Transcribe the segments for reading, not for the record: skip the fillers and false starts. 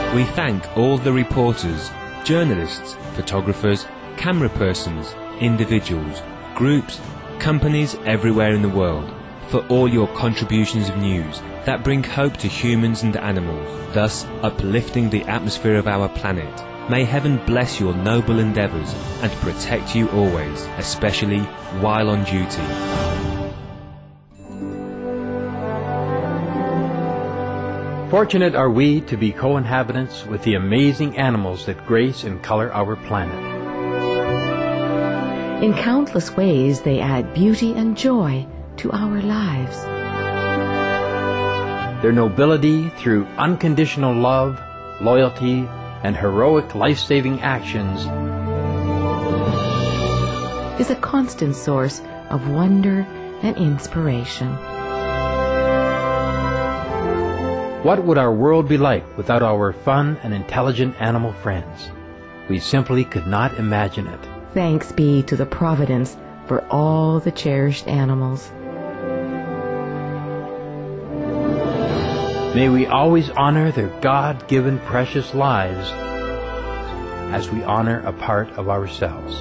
We thank all the reporters, journalists, photographers, camera persons, individuals, groups, companies everywhere in the world for all your contributions of news that bring hope to humans and animals, thus uplifting the atmosphere of our planet. May heaven bless your noble endeavours and protect you always, especially while on duty. Fortunate are we to be co-inhabitants with the amazing animals that grace and color our planet. In countless ways, they add beauty and joy to our lives. Their nobility through unconditional love, loyalty, and heroic life-saving actions is a constant source of wonder and inspiration. What would our world be like without our fun and intelligent animal friends? We simply could not imagine it. Thanks be to the Providence for all the cherished animals. May we always honor their God-given precious lives as we honor a part of ourselves.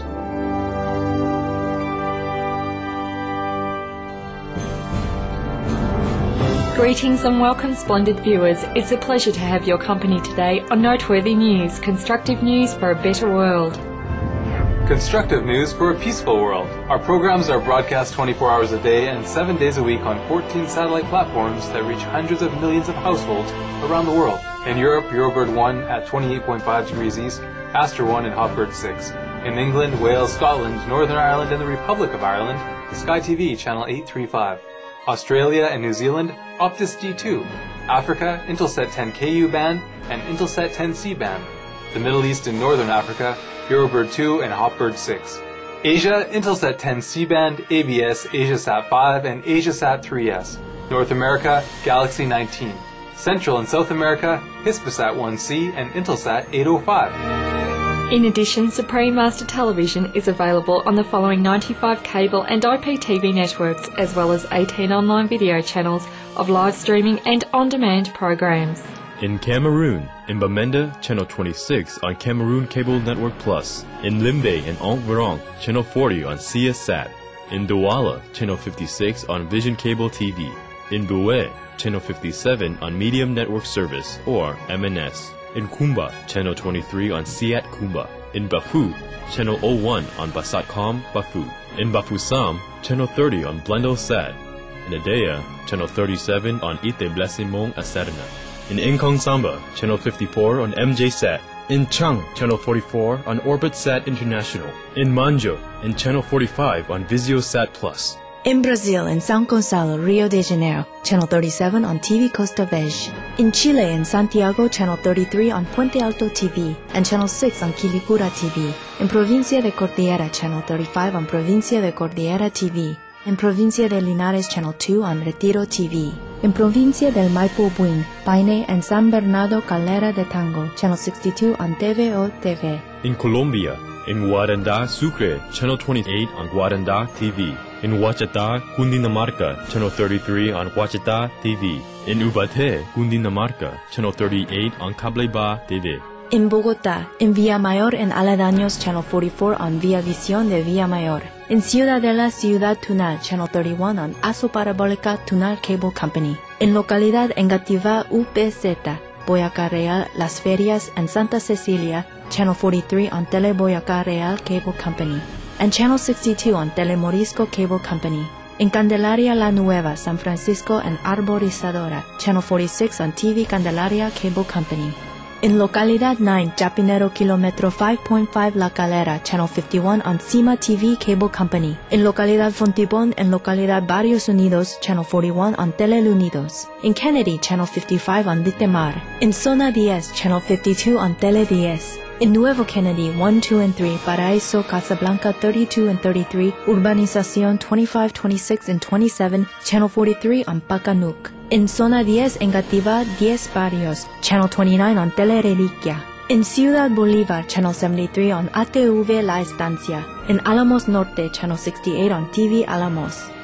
Greetings and welcome, splendid viewers. It's a pleasure to have your company today on Noteworthy News, constructive news for a better world. Constructive news for a peaceful world. Our programs are broadcast 24 hours a day and 7 days a week on 14 satellite platforms that reach hundreds of millions of households around the world. In Europe, Eurobird 1 at 28.5 degrees east, Aster 1 and Hotbird 6. In England, Wales, Scotland, Northern Ireland and the Republic of Ireland, Sky TV channel 835. Australia and New Zealand, Optus D2. Africa, Intelsat 10 KU band and Intelsat 10C band. The Middle East and Northern Africa, Eurobird 2 and Hotbird 6. Asia, Intelsat 10 C-band, ABS, AsiaSat 5 and AsiaSat 3S. North America, Galaxy 19. Central and South America, Hispasat 1C and Intelsat 805. In addition, Supreme Master Television is available on the following 95 cable and IPTV networks, as well as 18 online video channels of live streaming and on-demand programs. In Cameroon, in Bamenda, channel 26 on Cameroon Cable Network Plus. In Limbe and Enverong, channel 40 on CS-SAT. In Douala, channel 56 on Vision Cable TV. In Boué, channel 57 on Medium Network Service, or MNS. In Kumba, channel 23 on Siat Kumba. In Bafu, channel 01 on Basatcom Bafu. In Bafoussam, channel 30 on Blendosat. In Adea, channel 37 on Ite Blasimong Asadana. In Inkong Samba, channel 54 on MJSat. In Chang, channel 44 on OrbitSat International. In Manjo, in channel 45 on VisioSat Plus. In Brazil, in São Gonçalo, Rio de Janeiro, channel 37 on TV Costa Verde. In Chile, in Santiago, channel 33 on Puente Alto TV and channel 6 on Quilicura TV. In Provincia de Cordillera, channel 35 on Provincia de Cordillera TV. In Provincia de Linares, channel 2 on Retiro TV. In Provincia del Maipo Buin, Paine and San Bernardo Calera de Tango, channel 62 on TVO TV. In Colombia, in Guaranda, Sucre, channel 28 on Guaranda TV. In Huachata, Cundinamarca, channel 33 on Huachata TV. In Ubaté, Cundinamarca, channel 38 on Cableba TV. In Bogotá, in Villamayor and Aledaños, channel 44 on Via Visión de Villamayor. In Ciudadela, Ciudad Tunal, channel 31 on Aso Parabólica Tunal Cable Company. In Localidad Engativá, UPZ, Boyacá Real, Las Ferias, and Santa Cecilia, channel 43 on Tele Boyacá Real Cable Company. And channel 62 on Telemorisco Cable Company. In Candelaria La Nueva, San Francisco and Arborizadora, channel 46 on TV Candelaria Cable Company. In Localidad 9, Chapinero Kilómetro 5.5 La Calera, channel 51 on Cima TV Cable Company. In Localidad Fontibón and Localidad Barrios Unidos, channel 41 on Teleunidos. In Kennedy, channel 55 on Litemar. In Zona 10, channel 52 on Tele 10. In Nuevo Kennedy, 1, 2, and 3, Paraíso, Casablanca 32 and 33, Urbanización 25, 26, and 27, channel 43 on Pacanuc. In Zona 10, Engativá 10 Barrios, channel 29 on Telereliquia. In Ciudad Bolívar, channel 73 on ATV La Estancia. In Alamos Norte, channel 68 on TV Alamos.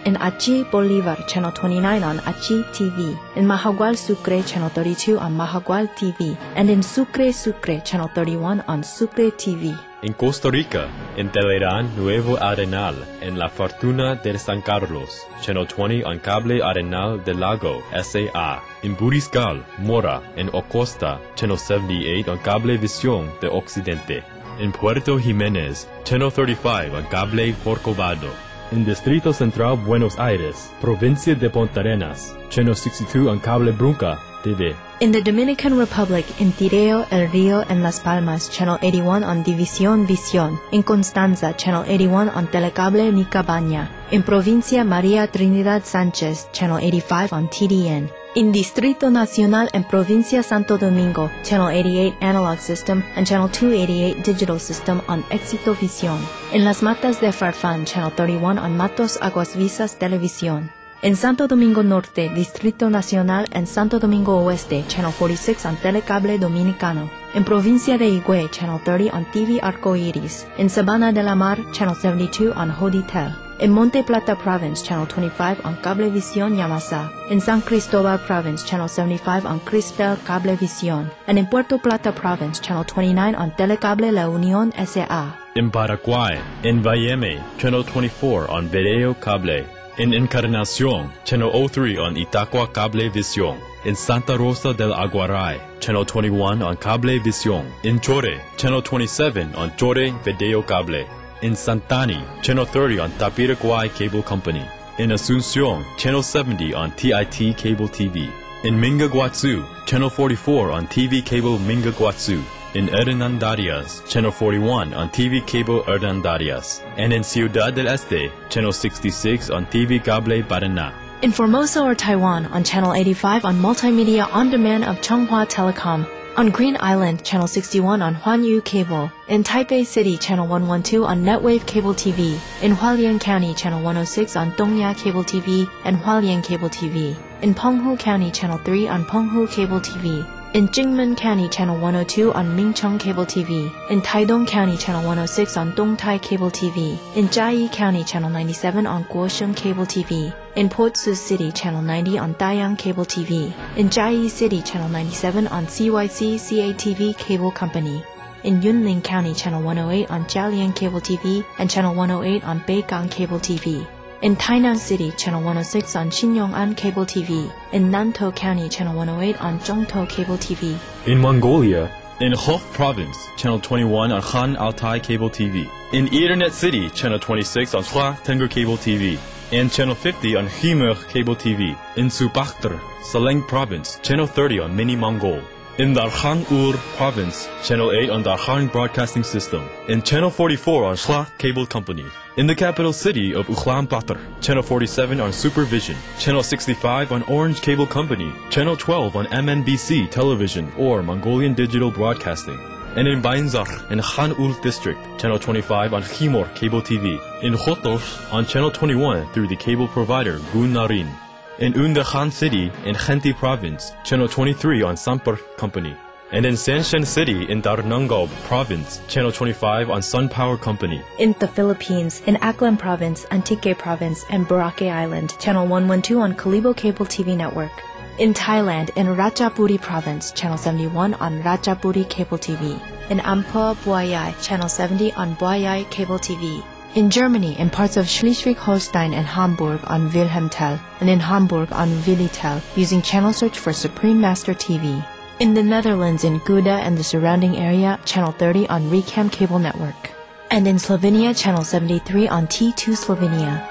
in Achi, Bolivar, Channel 29 on Achi TV, in Mahagual, Sucre, Channel 32 on Mahagual TV, and in Sucre, Channel 31 on Sucre TV. In Costa Rica, in Telerán Nuevo Arenal, en La Fortuna de San Carlos, Channel 20 on Cable Arenal del Lago, S.A. In Buriscal, Mora, en Ocosta, Channel 78 on Cable Visión de Occidente. In Puerto Jiménez, Channel 35 on Cable Corcovado. In Distrito Central, Buenos Aires, Provincia de Puntarenas, Channel 62 on Cable Brunca TV. In the Dominican Republic, in Tireo, El Rio, and Las Palmas, Channel 81 on División Visión. In Constanza, Channel 81 on Telecable Mi Cabaña. In Provincia María Trinidad Sánchez, Channel 85 on TDN. In Distrito Nacional and Provincia Santo Domingo, Channel 88 Analog System and Channel 288 Digital System on Éxito Visión. In Las Matas de Farfán, Channel 31 on Matos Aguas Visas Televisión. In Santo Domingo Norte, Distrito Nacional and Santo Domingo Oeste, Channel 46 on Telecable Dominicano. In Provincia de Higüey, Channel 30 on TV Arcoiris. In Sabana de la Mar, Channel 72 on Hoditel. In Monte Plata Province, Channel 25 on Cablevisión Yamasa. In San Cristobal Province, Channel 75 on Cristel Cablevisión. And in Puerto Plata Province, Channel 29 on Telecable La Unión S.A. In Paraguay, in Vayeme, Channel 24 on Video Cable. In Encarnación, Channel 03 on Itacua Cablevisión. In Santa Rosa del Aguaray, Channel 21 on Cablevisión. In Chore, Channel 27 on Chore Video Cable. In Santani, Channel 30 on Tapiraguay Cable Company. In Asunción, Channel 70 on TIT Cable TV. In Mingaguazú, Channel 44 on TV Cable Mingaguazú. In Hernandarias, Channel 41 on TV Cable Hernandarias. And in Ciudad del Este, Channel 66 on TV Cable Paraná. In Formosa or Taiwan, on Channel 85 on Multimedia On Demand of Chunghwa Telecom. On Green Island, Channel 61 on Huanyu Cable. In Taipei City, Channel 112 on Netwave Cable TV. In Hualien County, Channel 106 on Dongya Cable TV and Hualien Cable TV. In Penghu County, Channel 3 on Penghu Cable TV. In Jingmen County, Channel 102 on Mingcheng Cable TV. In Taidong County, Channel 106 on Dongtai Cable TV. In Jiayi County, Channel 97 on Guosheng Cable TV. In Port Sus City, Channel 90 on Dayang Cable TV. In Jiayi City, Channel 97 on CYC CATV Cable Company. In Yunlin County, Channel 108 on Jialian Cable TV and Channel 108 on Beigang Cable TV. In Tainan City, Channel 106 on Xinyong'an Cable TV. In Nantou County, Channel 108 on Zhongtou Cable TV. In Mongolia, in Hof Province, Channel 21 on Han Altai Cable TV. In Ethernet City, Channel 26 on Hua Tengger Cable TV. And Channel 50 on Khmer Cable TV. In Subakhtar, Saleng Province, Channel 30 on Mini Mongol. In Darkhan Ur Province, Channel 8 on Darkhan Broadcasting System. In Channel 44 on Shla Cable Company. In the capital city of Ulaanbaatar, Channel 47 on Supervision, Channel 65 on Orange Cable Company, Channel 12 on MNBC Television or Mongolian Digital Broadcasting. And in Bainzar in Khan-Ul District, Channel 25 on Khimor Cable TV. In Khotos on Channel 21 through the cable provider Gun Narin. In Undakhan City in Khenti Province, Channel 23 on Sampur Company. And in Sanshan City in Darnangob Province, Channel 25 on Sun Power Company. In the Philippines, in Aklan Province, Antique Province, and Boracay Island, Channel 112 on Kalibo Cable TV Network. In Thailand, in Ratchaburi Province, Channel 71 on Ratchaburi Cable TV. In Amphoe, Boayai, Channel 70 on Boayai Cable TV. In Germany, in parts of Schleswig-Holstein and Hamburg on Wilhelmtel, and in Hamburg on Willitel, using channel search for Supreme Master TV. In the Netherlands, in Gouda and the surrounding area, Channel 30 on Recam Cable Network. And in Slovenia, Channel 73 on T2 Slovenia.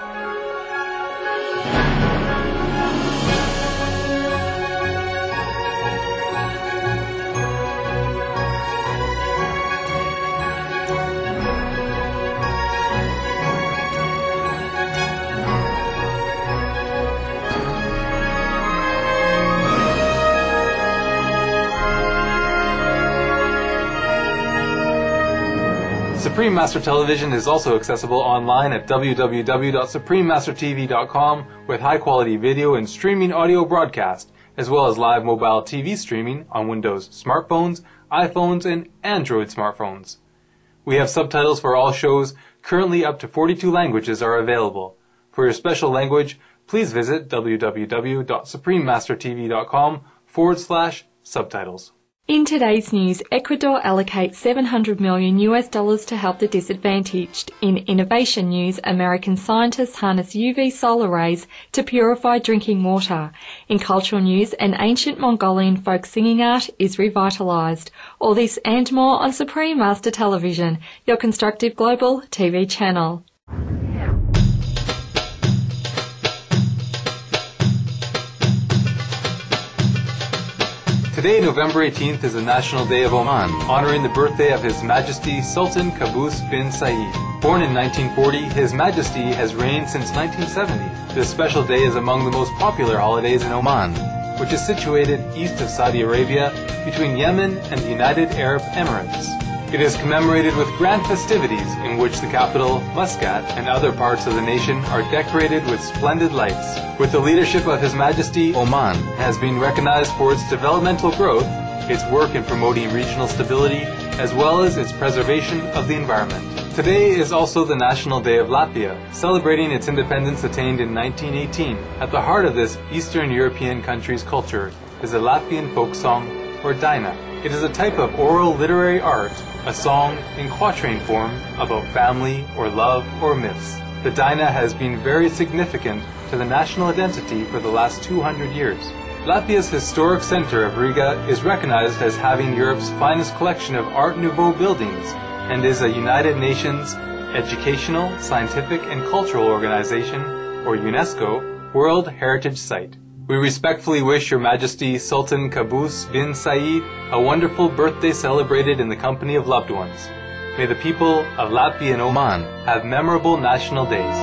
Supreme Master Television is also accessible online at www.suprememastertv.com with high-quality video and streaming audio broadcast, as well as live mobile TV streaming on Windows smartphones, iPhones, and Android smartphones. We have subtitles for all shows. Currently up to 42 languages are available. For your special language, please visit www.suprememastertv.com/subtitles. In today's news, Ecuador allocates $700 million to help the disadvantaged. In innovation news, American scientists harness UV solar rays to purify drinking water. In cultural news, an ancient Mongolian folk singing art is revitalized. All this and more on Supreme Master Television, your constructive global TV channel. Today, November 18th, is the National Day of Oman, honoring the birthday of His Majesty Sultan Qaboos bin Said. Born in 1940, His Majesty has reigned since 1970. This special day is among the most popular holidays in Oman, which is situated east of Saudi Arabia, between Yemen and the United Arab Emirates. It is commemorated with grand festivities in which the capital, Muscat, and other parts of the nation are decorated with splendid lights. With the leadership of His Majesty, Oman has been recognized for its developmental growth, its work in promoting regional stability, as well as its preservation of the environment. Today is also the National Day of Latvia, celebrating its independence attained in 1918. At the heart of this Eastern European country's culture is the Latvian folk song, or daina. It is a type of oral literary art, a song in quatrain form about family or love or myths. The daina has been very significant to the national identity for the last 200 years. Latvia's historic center of Riga is recognized as having Europe's finest collection of Art Nouveau buildings and is a United Nations Educational, Scientific and Cultural Organization, or UNESCO, World Heritage Site. We respectfully wish Your Majesty Sultan Qaboos bin Said a wonderful birthday celebrated in the company of loved ones. May the people of Latvia and Oman have memorable national days.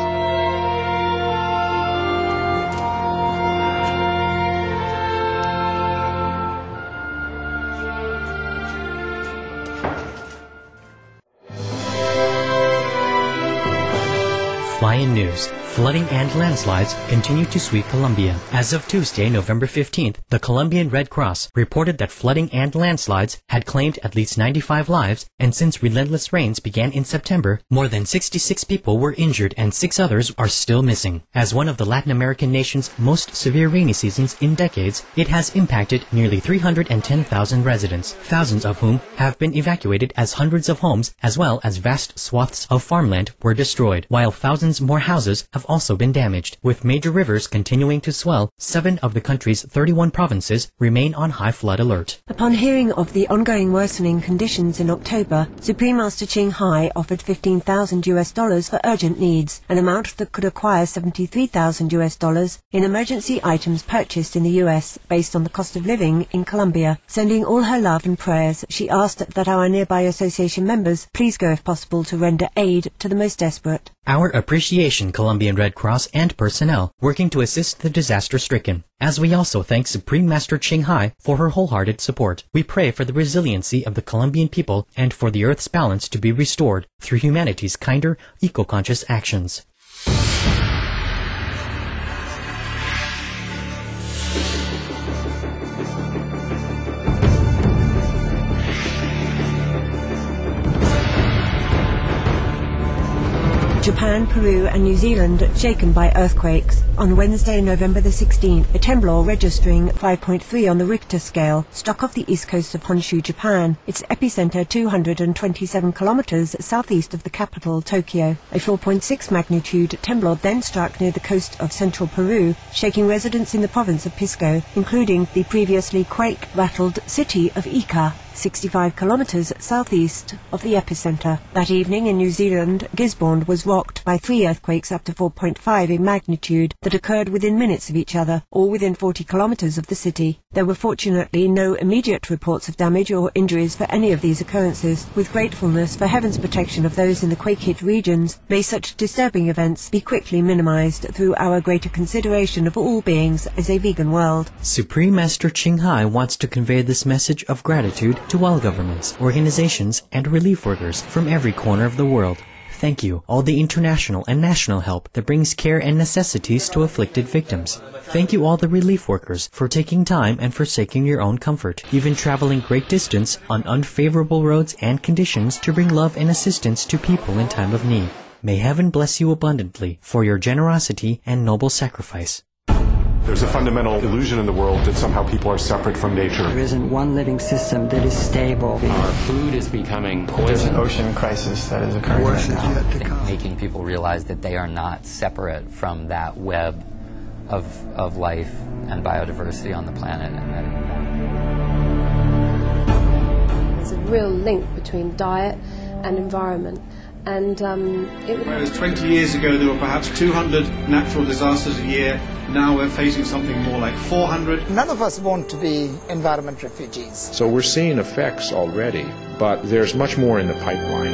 Fly-in news. Flooding and landslides continue to sweep Colombia. As of Tuesday, November 15th, the Colombian Red Cross reported that flooding and landslides had claimed at least 95 lives, and since relentless rains began in September, more than 66 people were injured and 6 others are still missing. As one of the Latin American nation's most severe rainy seasons in decades, it has impacted nearly 310,000 residents, thousands of whom have been evacuated as hundreds of homes as well as vast swaths of farmland were destroyed, while thousands more houses have also been damaged. With major rivers continuing to swell, 7 of the country's 31 provinces remain on high flood alert. Upon hearing of the ongoing worsening conditions in October, Supreme Master Ching Hai offered $15,000 for urgent needs, an amount that could acquire $73,000 in emergency items purchased in the US based on the cost of living in Colombia. Sending all her love and prayers, she asked that our nearby association members please go if possible to render aid to the most desperate. Our appreciation, Colombian Red Cross and personnel working to assist the disaster-stricken. As we also thank Supreme Master Ching Hai for her wholehearted support. We pray for the resiliency of the Colombian people and for the Earth's balance to be restored through humanity's kinder, eco-conscious actions. Japan, Peru and New Zealand shaken by earthquakes. On Wednesday, November the 16th, a tremor registering 5.3 on the Richter scale struck off the east coast of Honshu, Japan, its epicenter 227 kilometers southeast of the capital, Tokyo. A 4.6 magnitude tremor then struck near the coast of central Peru, shaking residents in the province of Pisco, including the previously quake-rattled city of Ica, 65 kilometers southeast of the epicenter. That evening in New Zealand, Gisborne was rocked by 3 earthquakes up to 4.5 in magnitude that occurred within minutes of each other, all within 40 kilometers of the city. There were fortunately no immediate reports of damage or injuries for any of these occurrences. With gratefulness for heaven's protection of those in the quake-hit regions, may such disturbing events be quickly minimized through our greater consideration of all beings as a vegan world. Supreme Master Ching Hai wants to convey this message of gratitude to all governments, organizations, and relief workers from every corner of the world. Thank you, all the international and national help that brings care and necessities to afflicted victims. Thank you all the relief workers for taking time and forsaking your own comfort, even traveling great distance on unfavorable roads and conditions to bring love and assistance to people in time of need. May heaven bless you abundantly for your generosity and noble sacrifice. There's a fundamental illusion in the world that somehow people are separate from nature. There isn't one living system that is stable. Our food is becoming poison. There's an ocean crisis that is occurring right now. Making people realize that they are not separate from that web of life and biodiversity on the planet. And there's a real link between diet and environment. And whereas 20 years ago there were perhaps 200 natural disasters a year, now we're facing something more like 400. None of us want to be environment refugees. So we're seeing effects already, but there's much more in the pipeline.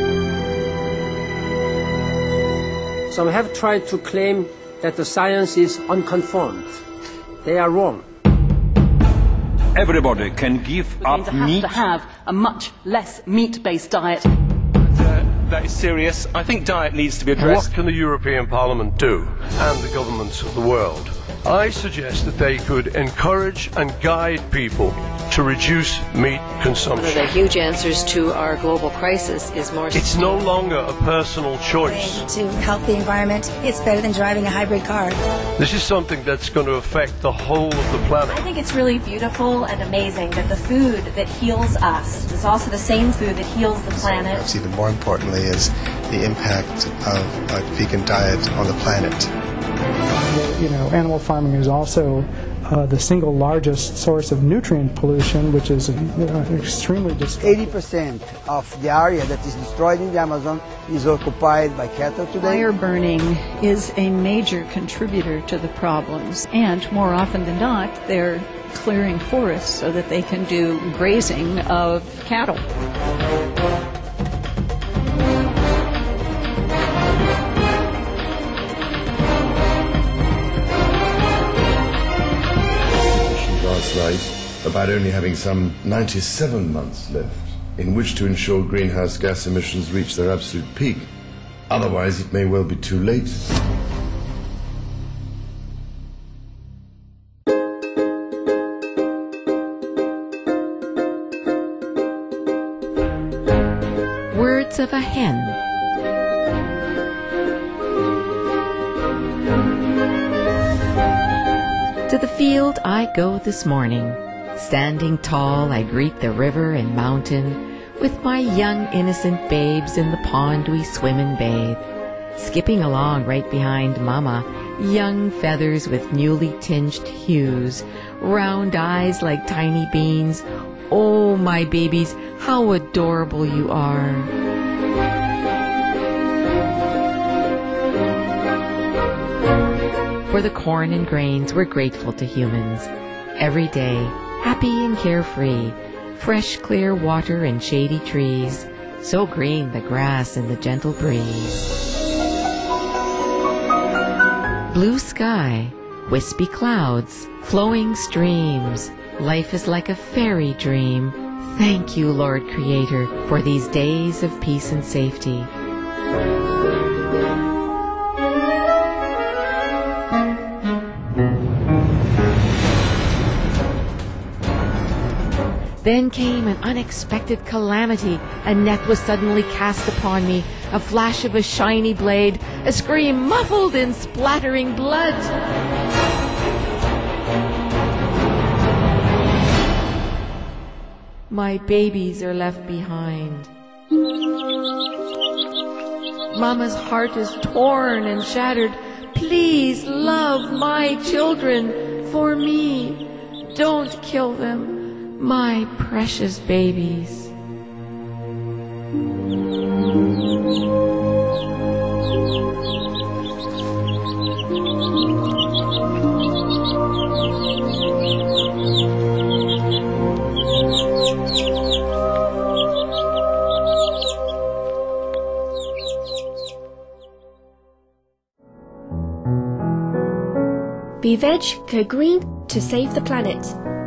Some have tried to claim that the science is unconformed. They are wrong. Everybody can give up meat. To have a much less meat-based diet. That is serious. I think diet needs to be addressed. What can the European Parliament do, and the governments of the world? I suggest that they could encourage and guide people to reduce meat consumption. One of the huge answers to our global crisis is more... It's no longer a personal choice. To help the environment, it's better than driving a hybrid car. This is something that's going to affect the whole of the planet. I think it's really beautiful and amazing that the food that heals us is also the same food that heals the planet. Perhaps even more importantly is the impact of a vegan diet on the planet. Animal farming is also the single largest source of nutrient pollution, which is extremely destructive. 80% of the area that is destroyed in the Amazon is occupied by cattle today. Fire burning is a major contributor to the problems, and more often than not, they're clearing forests so that they can do grazing of cattle. Night about only having some 97 months left in which to ensure greenhouse gas emissions reach their absolute peak. Otherwise, it may well be too late. Words of a hen. To the field I go this morning. Standing tall, I greet the river and mountain. With my young innocent babes in the pond we swim and bathe. Skipping along right behind Mama, young feathers with newly tinged hues, round eyes like tiny beans. Oh, my babies, how adorable you are. For the corn and grains, we're grateful to humans. Every day, happy and carefree, fresh clear water and shady trees, so green the grass in the gentle breeze. Blue sky, wispy clouds, flowing streams, life is like a fairy dream. Thank you, Lord Creator, for these days of peace and safety. Then came an unexpected calamity. A net was suddenly cast upon me, a flash of a shiny blade, a scream muffled in splattering blood. My babies are left behind. Mama's heart is torn and shattered. Please love my children for me. Don't kill them. My precious babies. Be veg, go green to save the planet.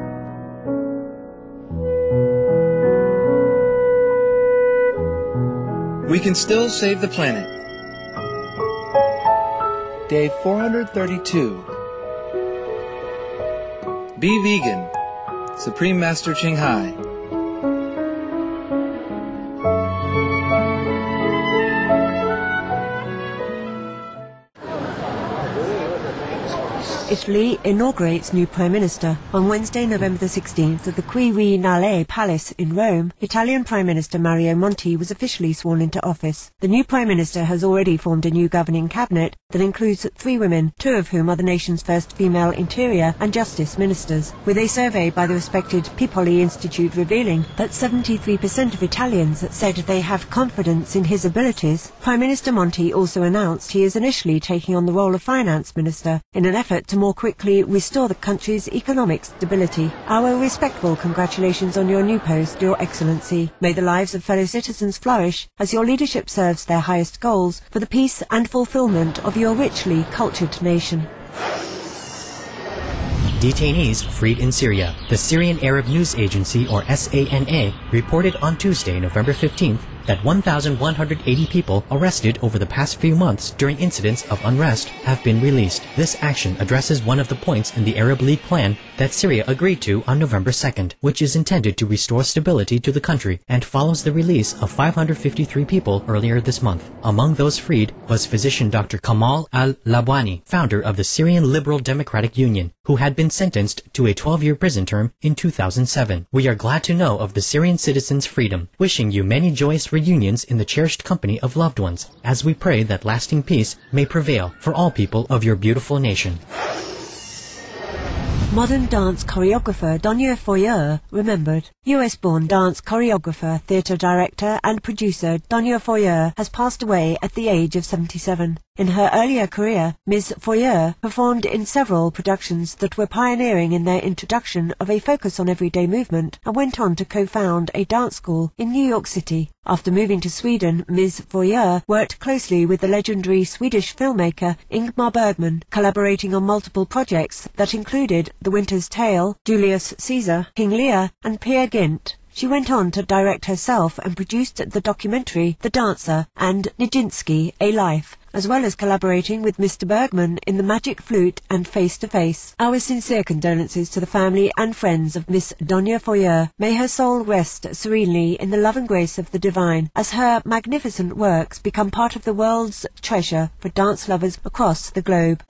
We can still save the planet. Day 432. Be vegan. Supreme Master Ching Hai. Italy inaugurates new Prime Minister. On Wednesday, November the 16th, at the Quirinale Palace in Rome, Italian Prime Minister Mario Monti was officially sworn into office. The new Prime Minister has already formed a new governing cabinet that includes 3 women, 2 of whom are the nation's first female Interior and Justice Ministers, with a survey by the respected Pipoli Institute revealing that 73% of Italians said they have confidence in his abilities. Prime Minister Monti also announced he is initially taking on the role of Finance Minister in an effort to more quickly restore the country's economic stability. Our respectful congratulations on your new post, Your Excellency. May the lives of fellow citizens flourish as your leadership serves their highest goals for the peace and fulfillment of your richly cultured nation. Detainees freed in Syria. The Syrian Arab News Agency, or SANA, reported on Tuesday, November 15th, that 1,180 people arrested over the past few months during incidents of unrest have been released. This action addresses one of the points in the Arab League plan that Syria agreed to on November 2nd, which is intended to restore stability to the country and follows the release of 553 people earlier this month. Among those freed was physician Dr. Kamal al-Labwani, founder of the Syrian Liberal Democratic Union, who had been sentenced to a 12-year prison term in 2007. We are glad to know of the Syrian citizens' freedom, wishing you many joyous reunions in the cherished company of loved ones, as we pray that lasting peace may prevail for all people of your beautiful nation. Modern dance choreographer Donia Foyer remembered. US-born dance choreographer, theatre director and producer Donia Foyer has passed away at the age of 77. In her earlier career, Ms. Foyer performed in several productions that were pioneering in their introduction of a focus on everyday movement and went on to co-found a dance school in New York City. After moving to Sweden, Ms. Foyer worked closely with the legendary Swedish filmmaker Ingmar Bergman, collaborating on multiple projects that included The Winter's Tale, Julius Caesar, King Lear and Peer Gynt. She went on to direct herself and produced the documentary The Dancer and Nijinsky, A Life, as well as collaborating with Mr. Bergman in The Magic Flute and Face to Face. Our sincere condolences to the family and friends of Miss Donia Foyer. May her soul rest serenely in the love and grace of the divine, as her magnificent works become part of the world's treasure for dance lovers across the globe.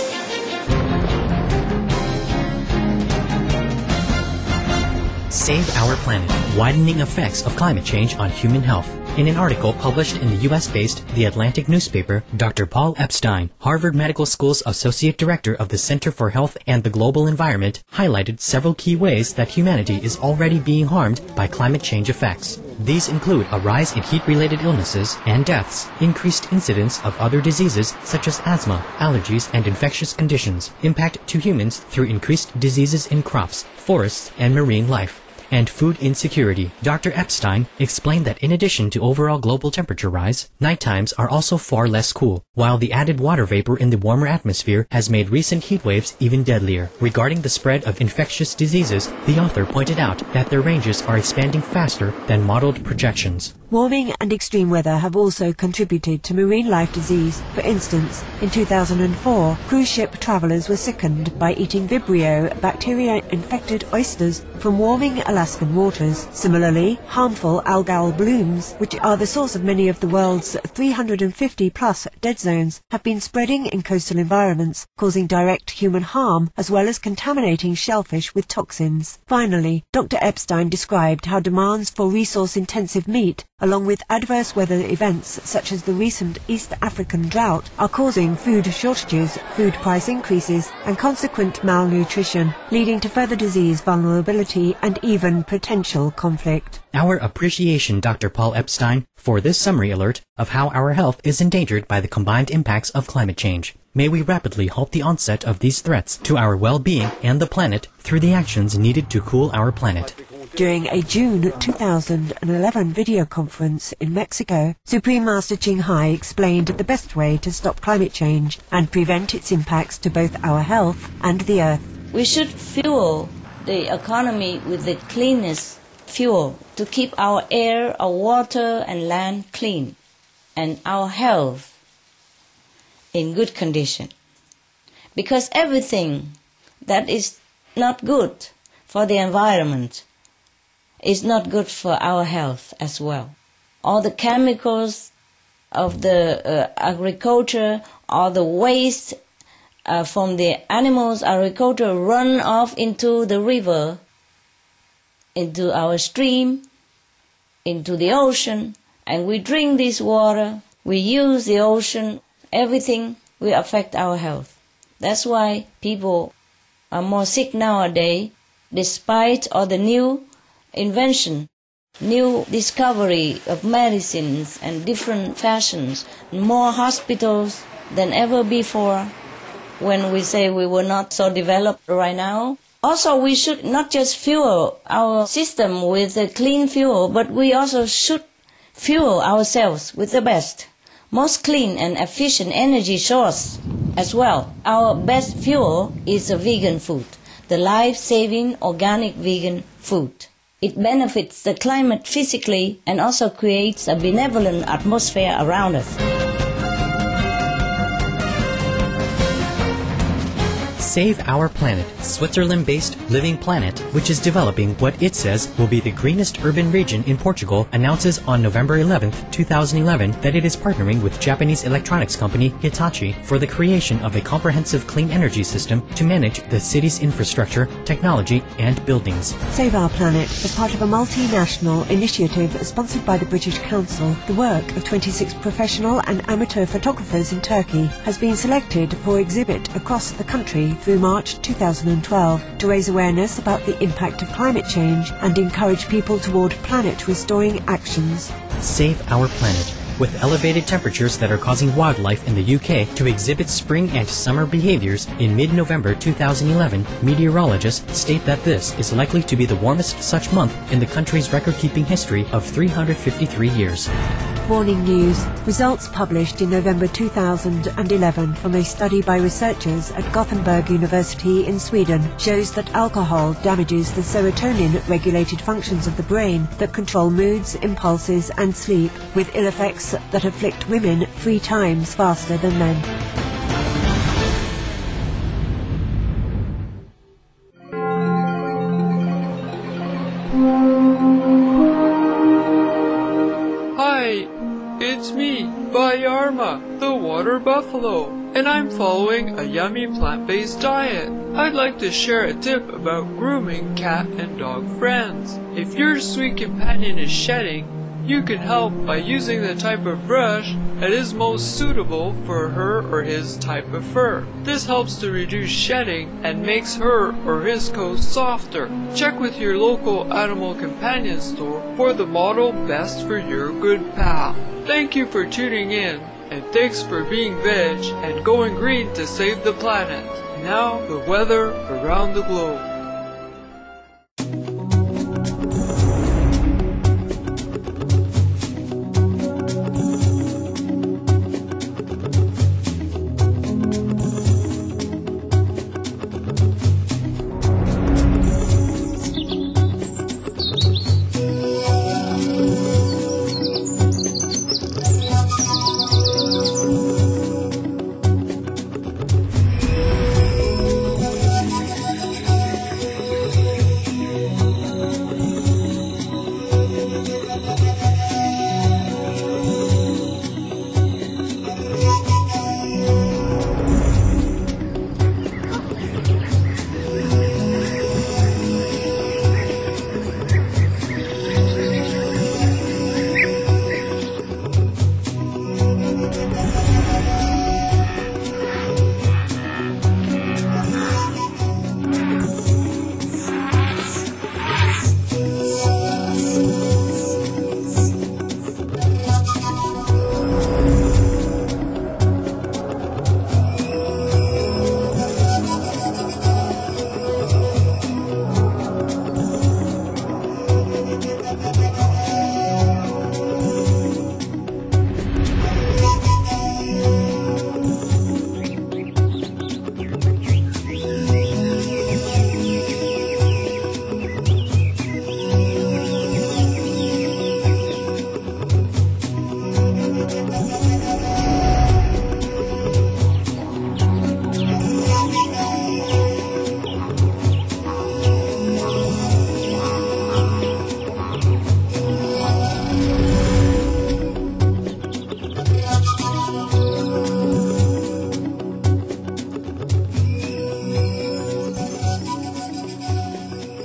Save Our Planet, Widening Effects of Climate Change on Human Health. In an article published in the U.S.-based The Atlantic newspaper, Dr. Paul Epstein, Harvard Medical School's Associate Director of the Center for Health and the Global Environment, highlighted several key ways that humanity is already being harmed by climate change effects. These include a rise in heat-related illnesses and deaths, increased incidence of other diseases such as asthma, allergies, and infectious conditions, impact to humans through increased diseases in crops, forests, and marine life, and food insecurity. Dr. Epstein explained that in addition to overall global temperature rise, night times are also far less cool, while the added water vapor in the warmer atmosphere has made recent heat waves even deadlier. Regarding the spread of infectious diseases, the author pointed out that their ranges are expanding faster than modeled projections. Warming and extreme weather have also contributed to marine life disease. For instance, in 2004, cruise ship travellers were sickened by eating Vibrio bacteria-infected oysters from warming Alaskan waters. Similarly, harmful algal blooms, which are the source of many of the world's 350-plus dead zones, have been spreading in coastal environments, causing direct human harm as well as contaminating shellfish with toxins. Finally, Dr. Epstein described how demands for resource-intensive meat, along with adverse weather events such as the recent East African drought, are causing food shortages, food price increases, and consequent malnutrition, leading to further disease vulnerability and even potential conflict. Our appreciation, Dr. Paul Epstein, for this summary alert of how our health is endangered by the combined impacts of climate change. May we rapidly halt the onset of these threats to our well-being and the planet through the actions needed to cool our planet. During a June 2011 video conference in Mexico, Supreme Master Ching Hai explained the best way to stop climate change and prevent its impacts to both our health and the earth. We should fuel the economy with the cleanest fuel to keep our air, our water and land clean and our health in good condition. Because everything that is not good for the environment is not good for our health as well. All the chemicals of the agriculture, all the waste from the animals, agriculture run off into the river, into our stream, into the ocean, and we drink this water, we use the ocean, everything will affect our health. That's why people are more sick nowadays, despite all the new invention, new discovery of medicines and different fashions, more hospitals than ever before, when we say we were not so developed right now. Also, we should not just fuel our system with a clean fuel, but we also should fuel ourselves with the best, most clean and efficient energy source as well. Our best fuel is a vegan food, the life-saving organic vegan food. It benefits the climate physically and also creates a benevolent atmosphere around us. Save Our Planet, Switzerland-based Living Planet, which is developing what it says will be the greenest urban region in Portugal, announces on November 11, 2011, that it is partnering with Japanese electronics company Hitachi for the creation of a comprehensive clean energy system to manage the city's infrastructure, technology, and buildings. Save Our Planet is part of a multinational initiative sponsored by the British Council. The work of 26 professional and amateur photographers in Turkey has been selected for exhibit across the country through March 2012 to raise awareness about the impact of climate change and encourage people toward planet-restoring actions. Save Our Planet, with elevated temperatures that are causing wildlife in the UK to exhibit spring and summer behaviors. In mid-November 2011, meteorologists state that this is likely to be the warmest such month in the country's record-keeping history of 353 years. Warning news. Results published in November 2011 from a study by researchers at Gothenburg University in Sweden shows that alcohol damages the serotonin-regulated functions of the brain that control moods, impulses and sleep, with ill effects that afflict women 3 times faster than men. It's me, Bayarma, the water buffalo, and I'm following a yummy plant-based diet. I'd like to share a tip about grooming cat and dog friends. If your sweet companion is shedding, you can help by using the type of brush that is most suitable for her or his type of fur. This helps to reduce shedding and makes her or his coat softer. Check with your local animal companion store for the model best for your good pal. Thank you for tuning in, and thanks for being veg and going green to save the planet. Now the weather around the globe.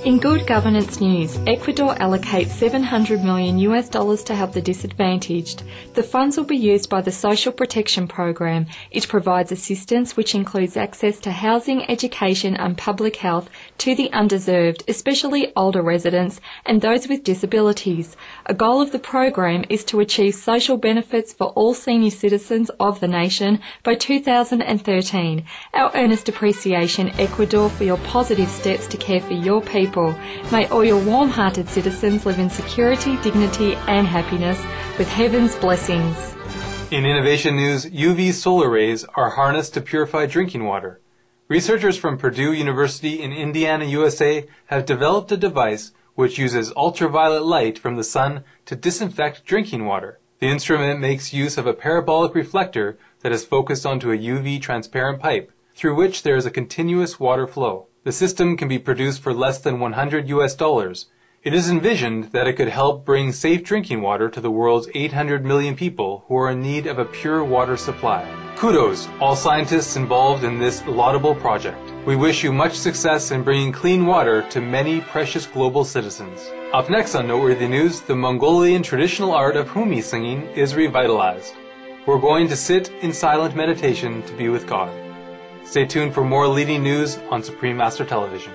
In good governance news, Ecuador allocates $700 million to help the disadvantaged. The funds will be used by the Social Protection Program. It provides assistance which includes access to housing, education and public health to the undeserved, especially older residents and those with disabilities. A goal of the program is to achieve social benefits for all senior citizens of the nation by 2013. Our earnest appreciation, Ecuador, for your positive steps to care for your people. May all your warm-hearted citizens live in security, dignity and happiness with heaven's blessings. In innovation news, UV solar rays are harnessed to purify drinking water. Researchers from Purdue University in Indiana, USA have developed a device which uses ultraviolet light from the sun to disinfect drinking water. The instrument makes use of a parabolic reflector that is focused onto a UV transparent pipe, through which there is a continuous water flow. The system can be produced for less than $100. It is envisioned that it could help bring safe drinking water to the world's 800 million people who are in need of a pure water supply. Kudos, all scientists involved in this laudable project. We wish you much success in bringing clean water to many precious global citizens. Up next on Noteworthy News, the Mongolian traditional art of humi singing is revitalized. We're going to sit in silent meditation to be with God. Stay tuned for more leading news on Supreme Master Television.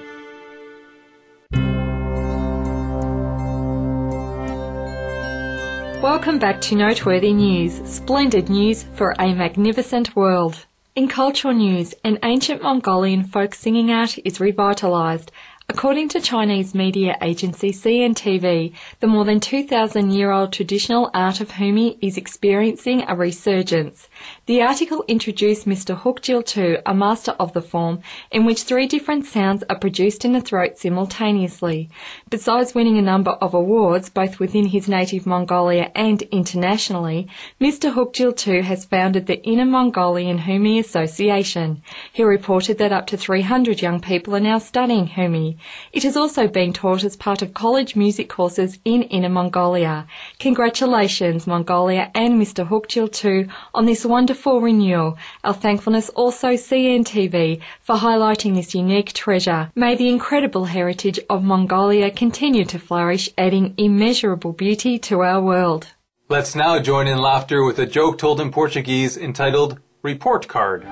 Welcome back to Noteworthy News, splendid news for a magnificent world. In cultural news, an ancient Mongolian folk singing art is revitalized. According to Chinese media agency CNTV, the more than 2,000-year-old traditional art of humi is experiencing a resurgence. The article introduced Mr. Hukjil Tu, a master of the form, in which 3 different sounds are produced in the throat simultaneously. Besides winning a number of awards, both within his native Mongolia and internationally, Mr. Hukjil Tu has founded the Inner Mongolian Humi Association. He reported that up to 300 young people are now studying humi. It is also being taught as part of college music courses in Inner Mongolia. Congratulations, Mongolia and Mr. Hukjil Tu, on this wonderful renewal. Our thankfulness also CNTV for highlighting this unique treasure. May the incredible heritage of Mongolia continue to flourish, adding immeasurable beauty to our world. Let's now join in laughter with a joke told in Portuguese entitled Report Card.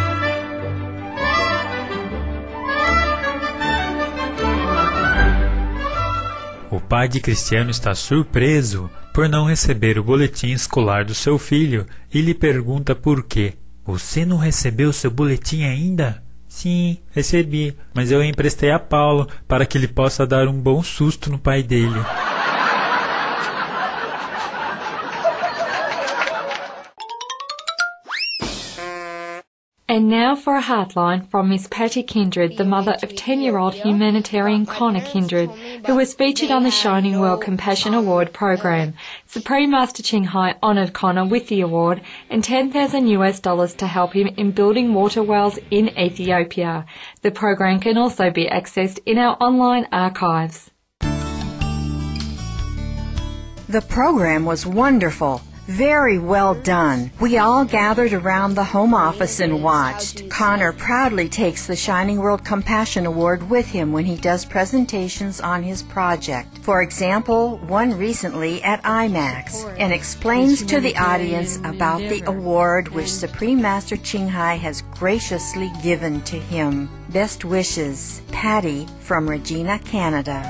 O pai de Cristiano está surpreso por não receber o boletim escolar do seu filho e lhe pergunta por quê. Você não recebeu seu boletim ainda? Sim, recebi, mas eu emprestei a Paulo para que ele possa dar um bom susto no pai dele. And now for a heartline from Miss Patty Kindred, the mother of 10-year-old humanitarian Connor Kindred, who was featured on the Shining World Compassion Award program. Supreme Master Ching Hai honoured Connor with the award and $10,000 to help him in building water wells in Ethiopia. The program can also be accessed in our online archives. The program was wonderful. Very well done. We all gathered around the home office and watched. Connor proudly takes the Shining World Compassion Award with him when he does presentations on his project. For example, one recently at IMAX, and explains to the audience about the award which Supreme Master Ching Hai has graciously given to him. Best wishes, Patty from Regina, Canada.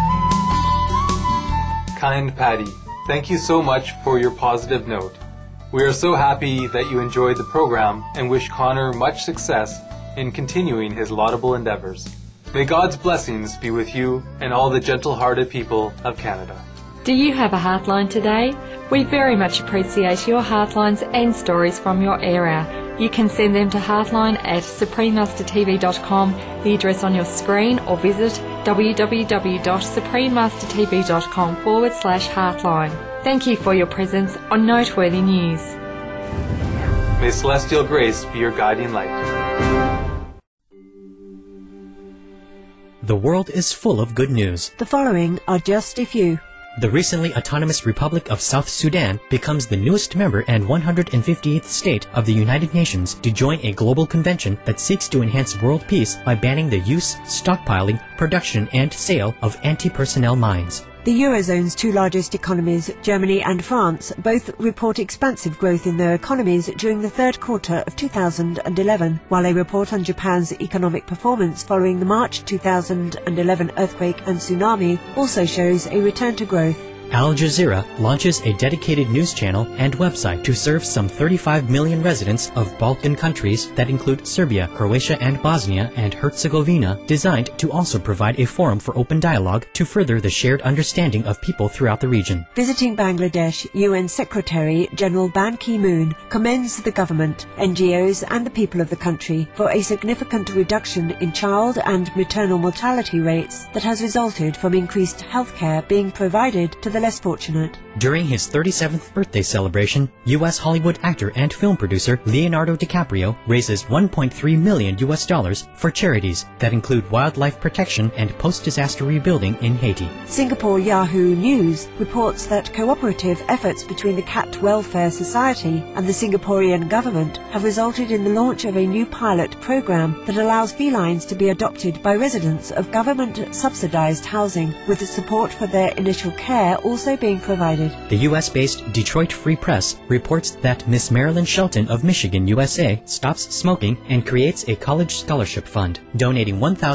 Kind Patty, thank you so much for your positive note. We are so happy that you enjoyed the program and wish Connor much success in continuing his laudable endeavors. May God's blessings be with you and all the gentle-hearted people of Canada. Do you have a heartline today? We very much appreciate your heartlines and stories from your area. You can send them to heartline@suprememastertv.com, the address on your screen, or visit www.suprememastertv.com/heartline. Thank you for your presence on Noteworthy News. May celestial grace be your guiding light. The world is full of good news. The following are just a few. The recently autonomous Republic of South Sudan becomes the newest member and 158th state of the United Nations to join a global convention that seeks to enhance world peace by banning the use, stockpiling, production, and sale of anti-personnel mines. The Eurozone's two largest economies, Germany and France, both report expansive growth in their economies during the third quarter of 2011, while a report on Japan's economic performance following the March 2011 earthquake and tsunami also shows a return to growth. Al Jazeera launches a dedicated news channel and website to serve some 35 million residents of Balkan countries that include Serbia, Croatia, and Bosnia and Herzegovina, designed to also provide a forum for open dialogue to further the shared understanding of people throughout the region. Visiting Bangladesh, UN Secretary General Ban Ki-moon commends the government, NGOs and the people of the country for a significant reduction in child and maternal mortality rates that has resulted from increased healthcare being provided to the less fortunate. During his 37th birthday celebration, U.S. Hollywood actor and film producer Leonardo DiCaprio raises $1.3 million for charities that include wildlife protection and post-disaster rebuilding in Haiti. Singapore Yahoo News reports that cooperative efforts between the Cat Welfare Society and the Singaporean government have resulted in the launch of a new pilot program that allows felines to be adopted by residents of government-subsidized housing, with the support for their initial care also being provided. The U.S.-based Detroit Free Press reports that Miss Marilyn Shelton of Michigan, USA, stops smoking and creates a college scholarship fund, donating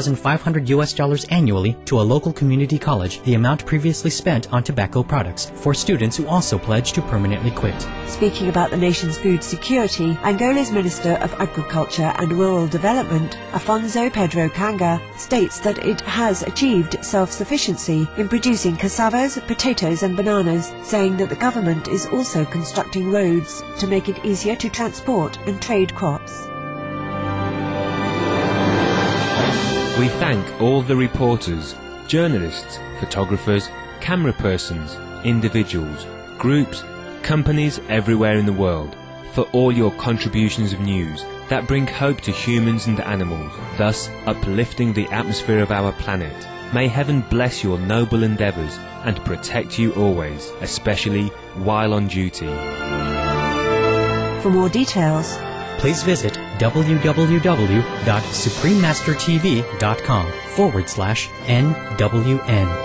$1,500 annually to a local community college, the amount previously spent on tobacco products, for students who also pledge to permanently quit. Speaking about the nation's food security, Angola's Minister of Agriculture and Rural Development, Afonso Pedro Kanga, states that it has achieved self-sufficiency in producing cassavas, potatoes and bananas, saying that the government is also constructing roads to make it easier to transport and trade crops. We thank all the reporters, journalists, photographers, camera persons, individuals, groups, companies everywhere in the world for all your contributions of news that bring hope to humans and animals, thus uplifting the atmosphere of our planet. May heaven bless your noble endeavours and protect you always, especially while on duty. For more details, please visit www.suprememastertv.com/NWN.